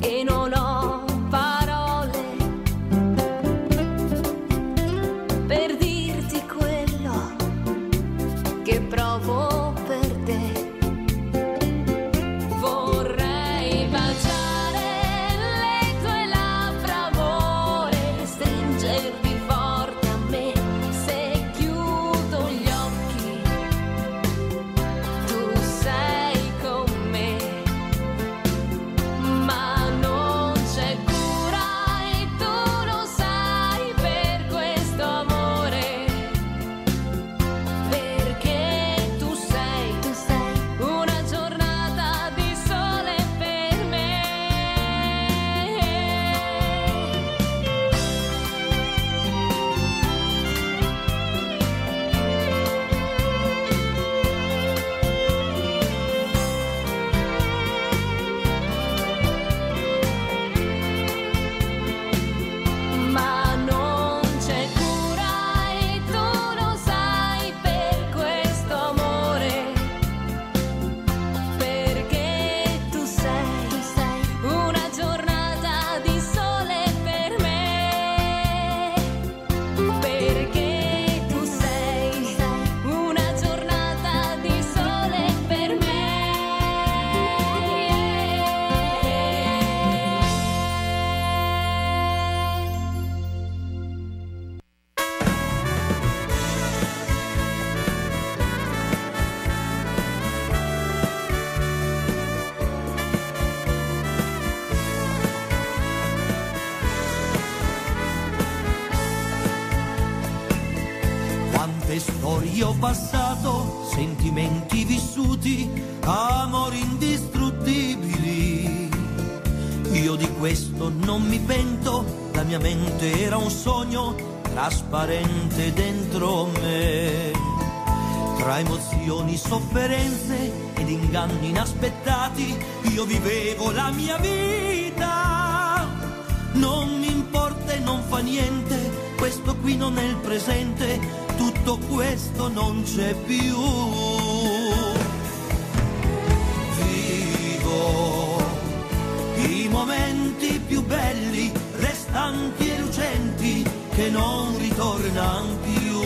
e non ho parole per dirti quello che provo per te. Vorrei baciare le tue labbra, amore, stringerti forte a me. Se chiudo gli occhi, tu sei con me, ma non c'è cura e tu lo sai per questo amore, perché tu sei una giornata di sole per me. Ma non c'è cura e tu lo sai per questo amore, perché tu sei una giornata di sole per me, perché tu sei una giornata di sole per me. Quante storie ho passato, sentimenti vissuti, amori indistruttibili. Io di questo non mi pento, la mia mente era un sogno trasparente dentro me. Tra emozioni, sofferenze ed inganni inaspettati, io vivevo la mia vita. Non mi importa e non fa niente, questo qui non è il presente, tutto questo non c'è più. Vivo i momenti più belli, restanti e lucenti, che non ritornano più.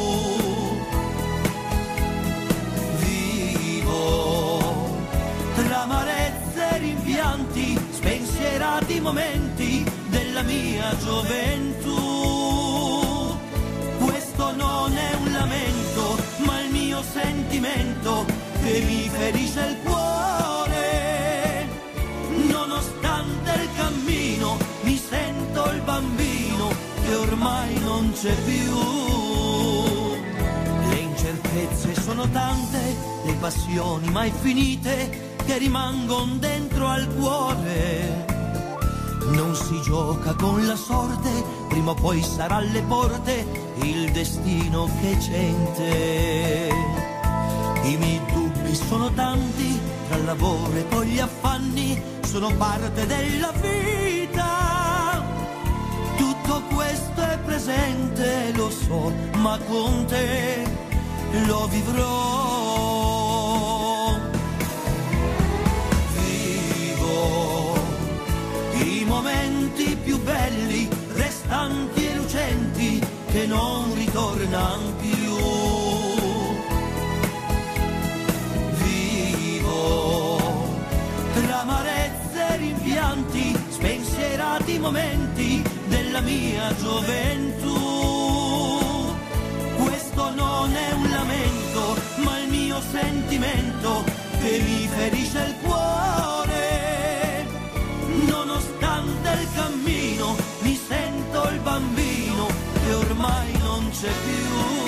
Vivo tra amarezze e rimpianti, spensierati momenti della mia gioventù. Questo non è un lamento, ma il mio sentimento che mi ferisce il cuore. Nonostante il cammino, mi sento il bambino che ormai non c'è più. Le incertezze sono tante, le passioni mai finite che rimangono dentro al cuore. Non si gioca con la sorte, prima o poi sarà alle porte il destino che cente. I miei dubbi sono tanti, tra il lavoro e poi gli affanni, sono parte della vita. Tutto questo è presente, lo so, ma con te lo vivrò. Vivo i momenti più belli, restanti e lucenti, che non ritornano più. Vivo tra amarezze e rimpianti, spensierati momenti della mia gioventù. Questo non è un lamento, ma il mio sentimento che mi ferisce il cuore. Nonostante il cammino, mi sento il bambino che ormai non c'è più.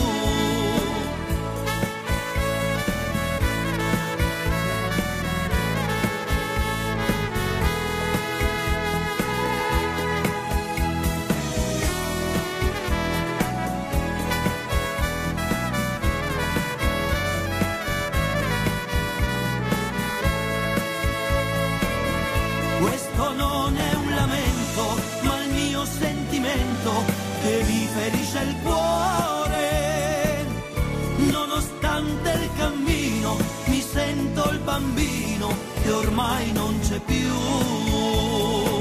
Questo non è un lamento, ma il mio sentimento che mi ferisce il cuore. Nonostante il cammino, mi sento il bambino che ormai non c'è più.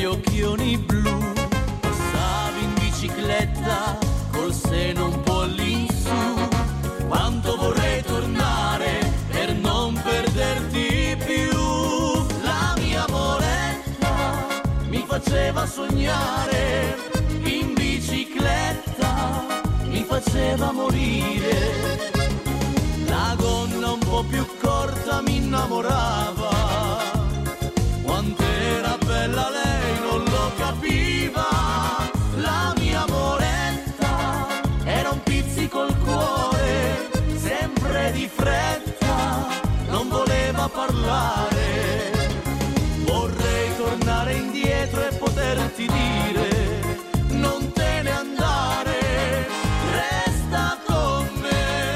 occhioni blu. Passavi in bicicletta col seno un po' all'insù. Quanto vorrei tornare per non perderti più. La mia moretta mi faceva sognare, in bicicletta mi faceva morire. La gonna un po' più corta mi innamorava, quant'era bella lei non lo capiva. La mia moretta era un pizzico al cuore, sempre di fretta, non voleva parlare. Vorrei tornare indietro e poterti dire non te ne andare, resta con me.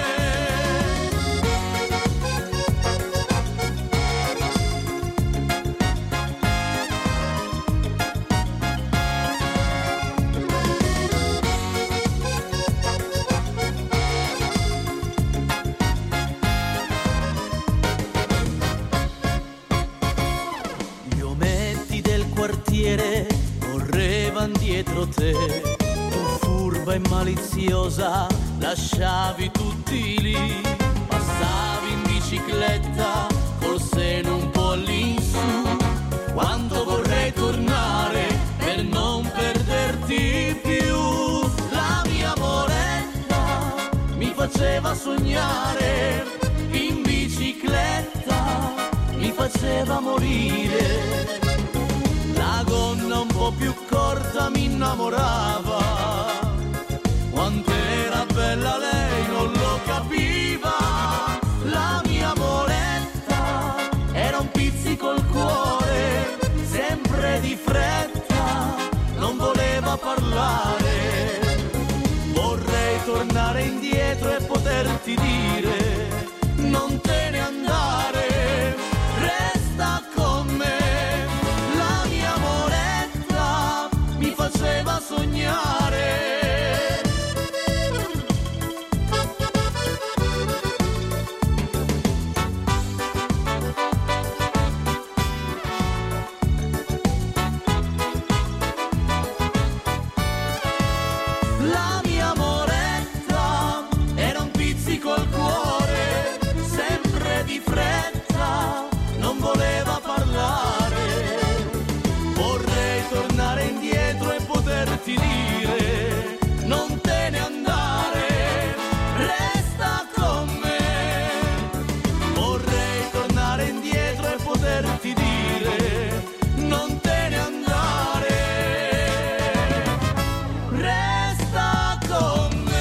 Correvan dietro te, tu furba e maliziosa, lasciavi tutti lì. Passavi in bicicletta col seno un po' all'insù. Quanto vorrei tornare per non perderti più. La mia moretta mi faceva sognare, in bicicletta mi faceva morire. La gonna un po' più corta mi innamorava, quant'era bella lei non lo capiva. La mia moretta era un pizzico al cuore, sempre di fretta, non voleva parlare. Vorrei tornare indietro e poterti dire non te ne andare, resta con me. Faceva sognare. La mia moretta era un pizzico al cuore, sempre di fretta, non voleva parlare. Vorrei tornare indietro e poterti dire non te ne andare, resta con me. Vorrei tornare indietro e poterti dire non te ne andare, resta con me.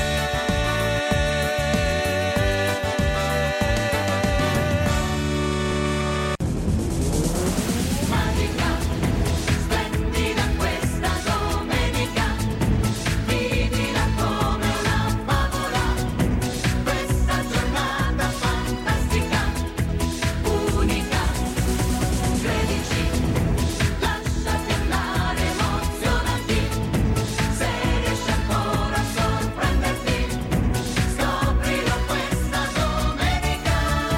Magica, splendida questa domenica, vivila come una favola, questa giornata fantastica, unica, credici, lasciati andare, emozionati, se riesci ancora a sorprenderti, scoprilo questa domenica.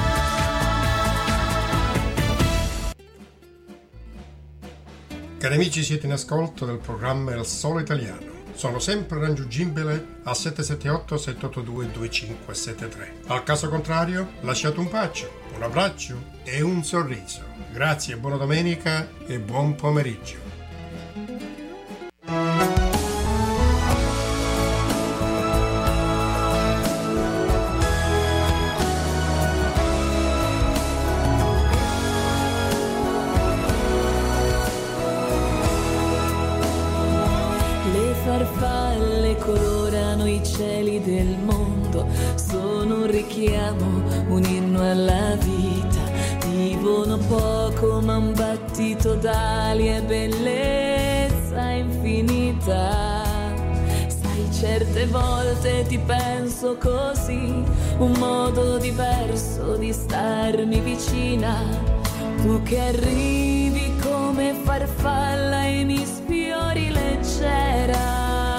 Cari amici, siete in ascolto del programma El Solo Italiano. Sono sempre raggiungibile al 778-782-2573. Al caso contrario, lasciate un bacio, un abbraccio e un sorriso. Grazie, buona domenica e buon pomeriggio. Le farfalle colorano i cieli del mondo, sono un richiamo, un inno alla vita. Vivono poco ma un battito d'ali e bellezza infinita. Sai, certe volte ti penso così, un modo diverso di starmi vicina. Tu che arrivi come farfalla e mi sfiori leggera.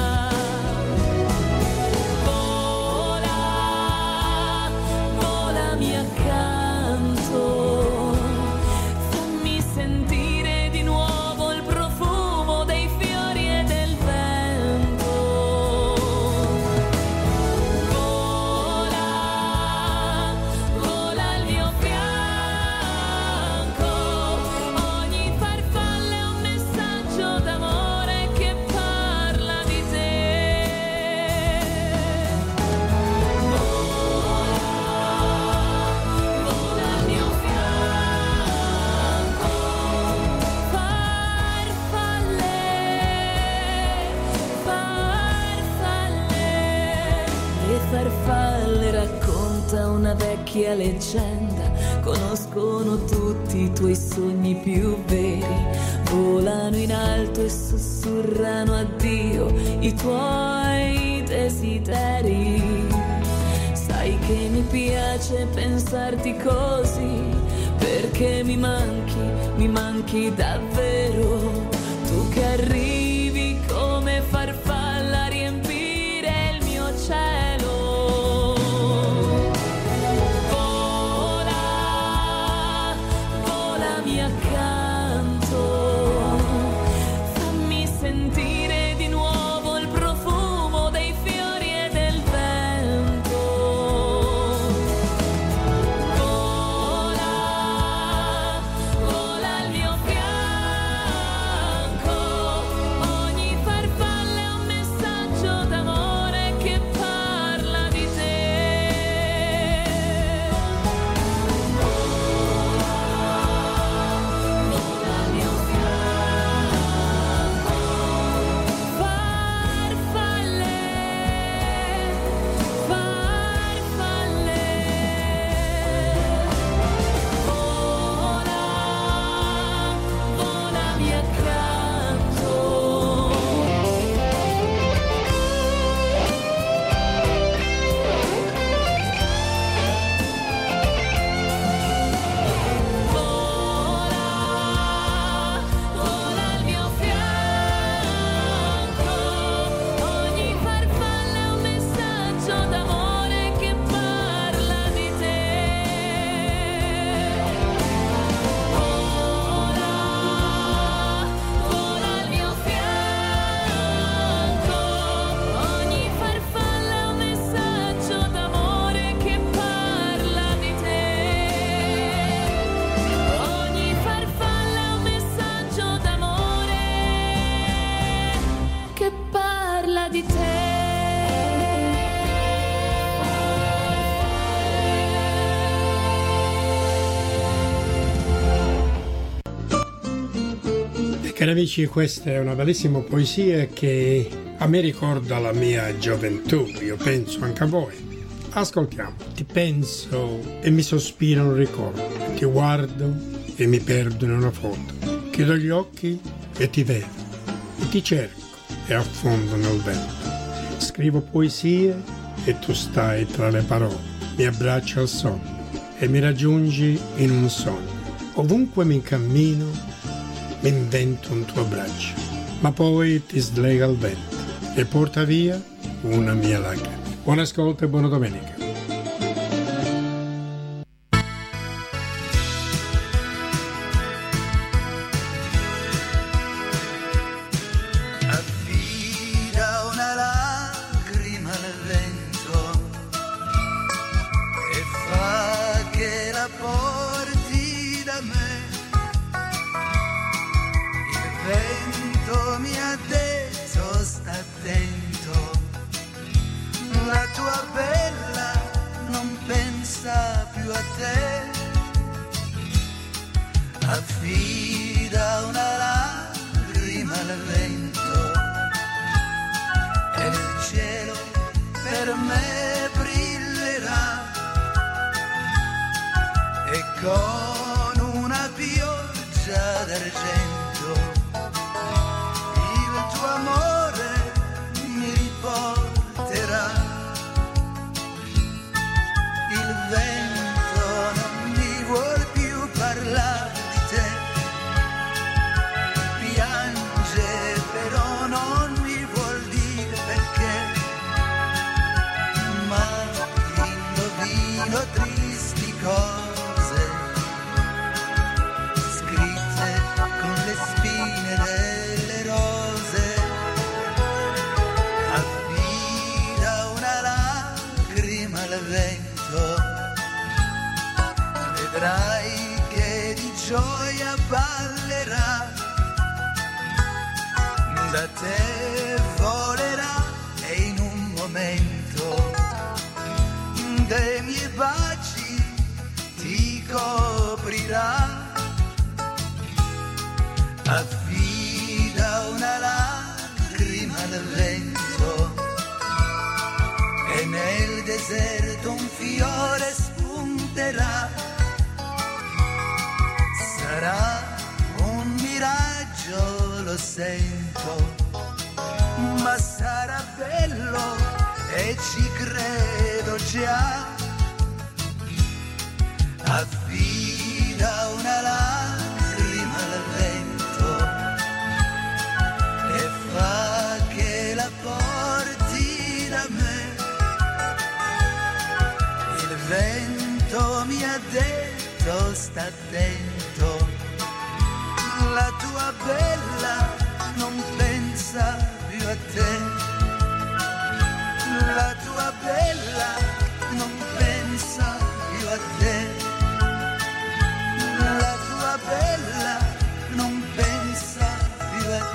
Vola, volami accanto, fammi sentire di nuovo il profumo vecchia leggenda, conoscono tutti i tuoi sogni più veri, volano in alto e sussurrano addio i tuoi desideri. Sai che mi piace pensarti così, perché mi manchi davvero, tu che arrivi come farfalla a riempire il mio cielo. Vola, volami accanto, fammi sentire di nuovo il profumo dei fiori e del vento. Vola, vola al mio fianco, ogni farfalla è un messaggio d'amore che parla di te. Vola al mio fianco, farfalle, farfalle. Vola, volami accanto. Vola, vola al mio fianco, ogni farfalla è un messaggio d'amore che parla di te. Vola, vola al mio fianco, ogni farfalla è un messaggio d'amore che parla di te. Ogni farfalla è un messaggio d'amore che parla di te. Cari amici, questa è una bellissima poesia che a me ricorda la mia gioventù, io penso anche a voi. Ascoltiamo. Ti penso e mi sospira un ricordo, ti guardo e mi perdo in una foto, chiudo gli occhi e ti vedo, e ti cerco e affondo nel vento. Scrivo poesie e tu stai tra le parole, mi abbracci al sonno e mi raggiungi in un sogno. Ovunque mi incammino mi invento un tuo abbraccio, ma poi ti slega il vento e porta via una mia lacrima. Buon ascolto e buona domenica. Affida una lacrima al vento e fa che la porti da me. Il vento mi ha detto sta attento, la tua bella non pensa più a te. Affida una lacrima al vento e il cielo per me brillerà, e con una pioggia d'argento il tuo amore mi riporterà. Il vento non mi vuol più parlare di te, piange però non mi vuol dire perché, ma indovino tristi cose scritte con le spine delle rose. Affida una lacrima al vento, vedrai che di gioia ballerà, da te volerà e in un momento dei miei baci ti coprirà. Affida una lacrima al vento e nel deserto un fiore spunta sento, ma sarà bello e ci credo già. Affida una lacrima al vento e fa che la porti da me. Il vento mi ha detto sta attento, la tua bella non pensa più a te. La tua bella non pensa più a te. La tua bella non pensa più a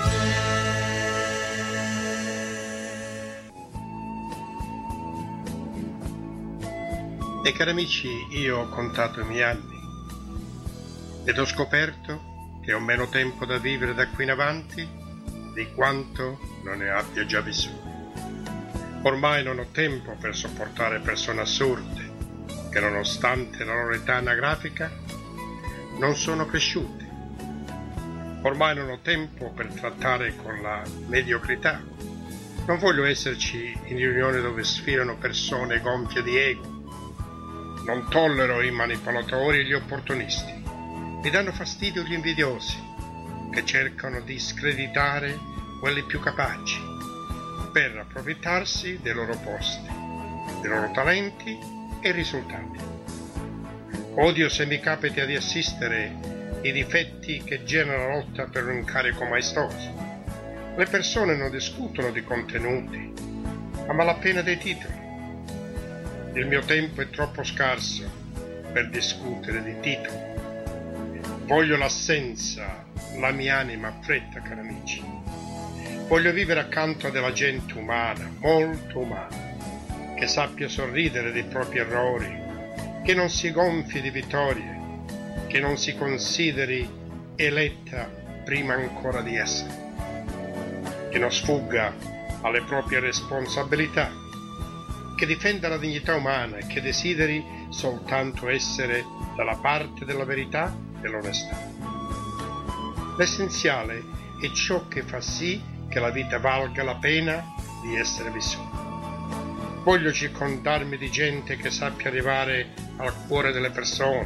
te. E cari amici, io ho contato i miei anni ed ho scoperto che ho meno tempo da vivere da qui in avanti di quanto non ne abbia già vissuto. Ormai non ho tempo per sopportare persone assurde che, nonostante la loro età anagrafica, non sono cresciute. Ormai non ho tempo per trattare con la mediocrità. Non voglio esserci in riunioni dove sfilano persone gonfie di ego. Non tollero i manipolatori e gli opportunisti. Mi danno fastidio gli invidiosi che cercano di screditare quelli più capaci per approfittarsi dei loro posti, dei loro talenti e risultati. Odio se mi capita di assistere i difetti che generano la lotta per un incarico maestoso. Le persone non discutono di contenuti, a malapena dei titoli. Il mio tempo è troppo scarso per discutere di titoli. Voglio l'assenza, la mia anima ha fretta, cari amici. Voglio vivere accanto a della gente umana, molto umana, che sappia sorridere dei propri errori, che non si gonfi di vittorie, che non si consideri eletta prima ancora di essere, che non sfugga alle proprie responsabilità, che difenda la dignità umana e che desideri soltanto essere dalla parte della verità e dell'onestà. L'essenziale è ciò che fa sì che la vita valga la pena di essere vissuta. Voglio circondarmi di gente che sappia arrivare al cuore delle persone,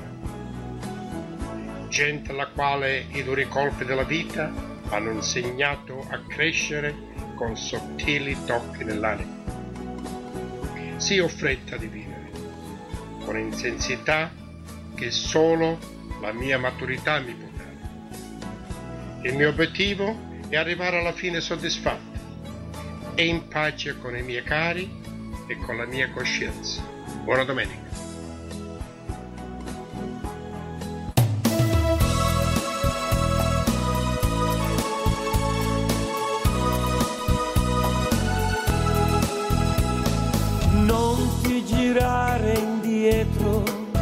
gente alla quale i duri colpi della vita hanno insegnato a crescere con sottili tocchi nell'anima. Sì, ho fretta di vivere, con intensità che solo la mia maturità mi può dare. Il mio obiettivo è arrivare alla fine soddisfatto e in pace con i miei cari e con la mia coscienza. Buona domenica. Non ti girare indietro,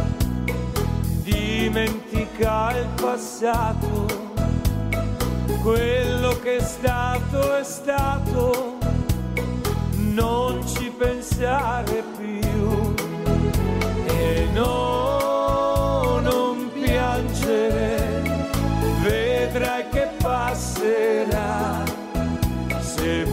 dimentica il passato, quello che è stato, non ci pensare più e no, non piangere, vedrai che passerà, se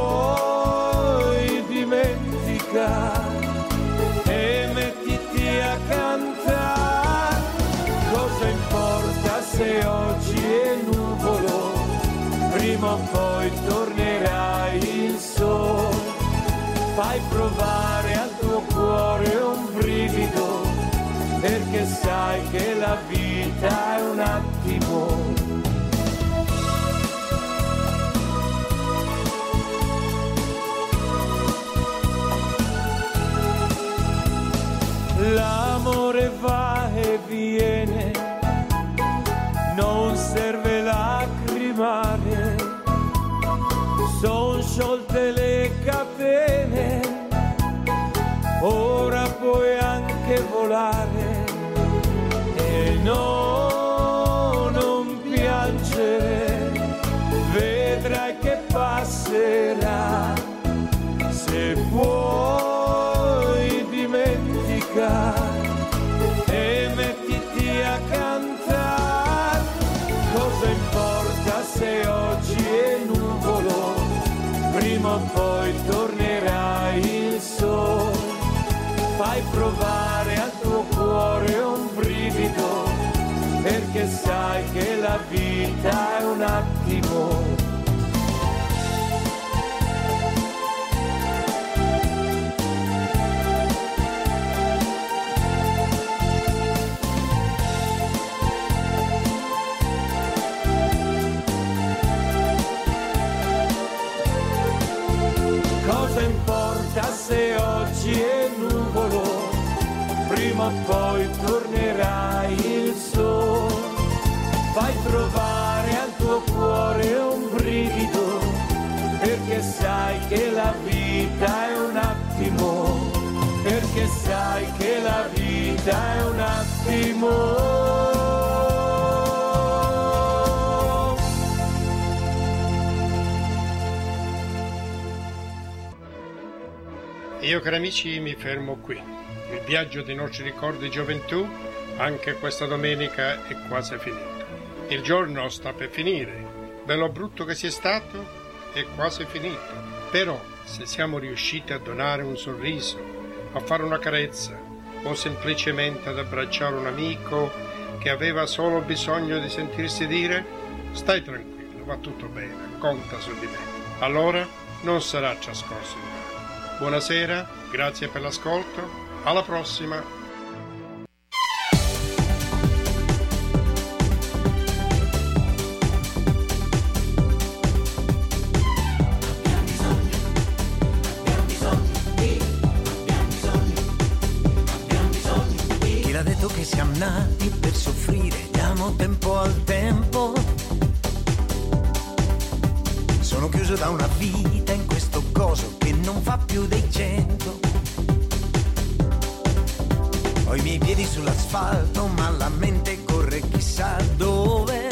puoi dimentica e mettiti a cantare, cosa importa se oggi è nuvolo, prima o poi tornerai il sole, fai provare al tuo cuore un brivido, perché sai che la vita è un attimo. L'amore va e viene, non serve lacrimare, son sciolte le catene, ora puoi anche volare e no, non piangere, vedrai che passerà, se puoi dimenticare e mettiti a cantare, cosa importa se oggi è fai provare al tuo cuore un brivido, perché sai che la vita è un attimo. Cosa importa se oggi è nuvolo, prima o poi tornerai il sole. Fai provare al tuo cuore un brivido, perché sai che la vita è un attimo, perché sai che la vita è un attimo. Io, cari amici, mi fermo qui. Il viaggio dei nostri ricordi di gioventù, anche questa domenica, è quasi finito. Il giorno sta per finire. Bello brutto che sia stato, è quasi finito. Però, se siamo riusciti a donare un sorriso, a fare una carezza, o semplicemente ad abbracciare un amico che aveva solo bisogno di sentirsi dire «Stai tranquillo, va tutto bene, conta su di me», allora non sarà trascorso in vano. Buonasera, grazie per l'ascolto, alla prossima! Chi l'ha detto che siamo nati per soffrire, diamo tempo al tempo. Sono chiuso da una vita in questo coso che non fa più dei 100. Ho i miei piedi sull'asfalto, ma la mente corre chissà dove.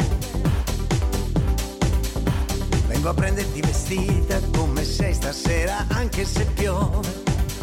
Vengo a prenderti vestita come sei stasera, anche se piove.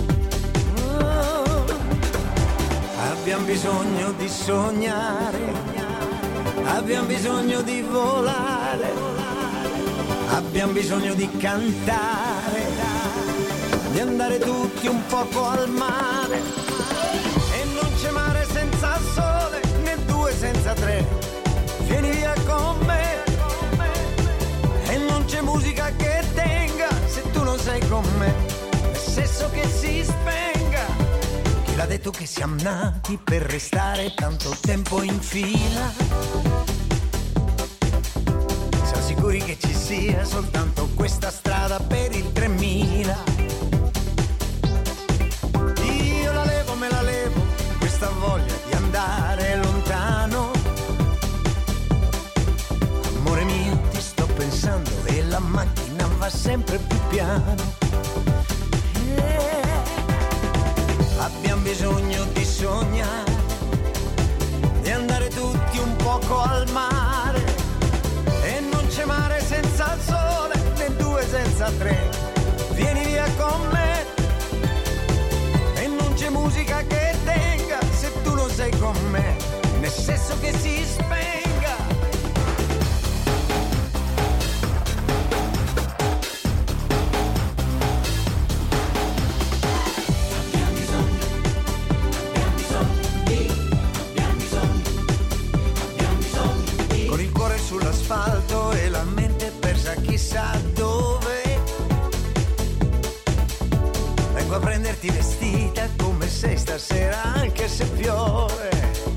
Abbiamo bisogno di sognare, abbiamo bisogno di volare, abbiamo bisogno di cantare, di andare tutti un poco al mare. E non c'è mare senza sole, né due senza tre. Vieni via con me. E non c'è musica che tenga se tu non sei con me. È sesso che si spenga. Chi l'ha detto che siamo nati per restare tanto tempo in fila? Siamo sicuri che ci sia soltanto questa strada per il 3000. Io la levo, me la levo, questa voglia di andare lontano. Amore mio, ti sto pensando e la macchina va sempre più piano. Abbiamo bisogno di sognare, di andare tutti un poco al mare. E non c'è mare senza il sole, né due senza tre. Vieni via con me. E non c'è musica che tenga se tu non sei con me, né sesso che si spenga. Con il cuore sull'asfalto e la mente persa chissà dove. Vengo a prenderti vestita come sei stasera, anche se piove.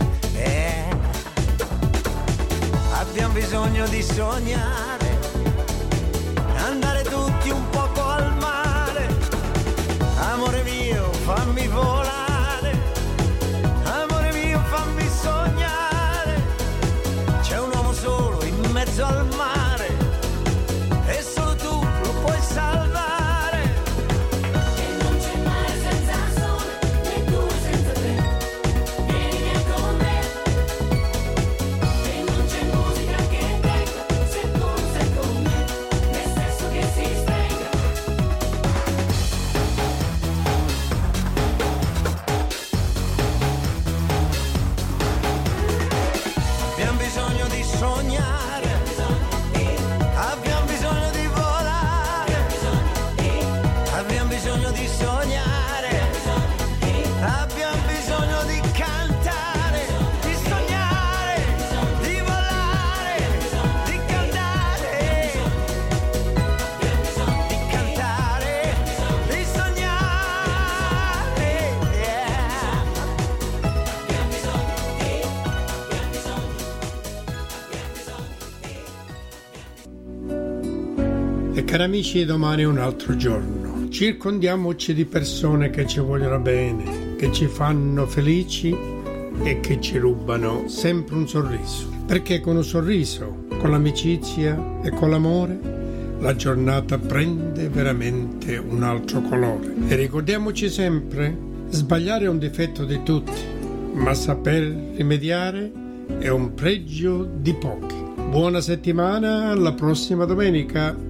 Abbiamo bisogno di sognare, andare tutti un poco al mare. Amore mio, fammi volare. Amore mio, fammi sognare. C'è un uomo solo in mezzo al mare e solo tu lo puoi salvare. E non c'è mare senza sole, né due senza tre. Vieni via con me. E non c'è musica che tenga se tu non sei E cari amici, domani è un altro giorno. Circondiamoci di persone che ci vogliono bene, che ci fanno felici e che ci rubano sempre un sorriso. Perché con un sorriso, con l'amicizia e con l'amore, la giornata prende veramente un altro colore. E ricordiamoci sempre, sbagliare è un difetto di tutti, ma saper rimediare è un pregio di pochi. Buona settimana, alla prossima domenica.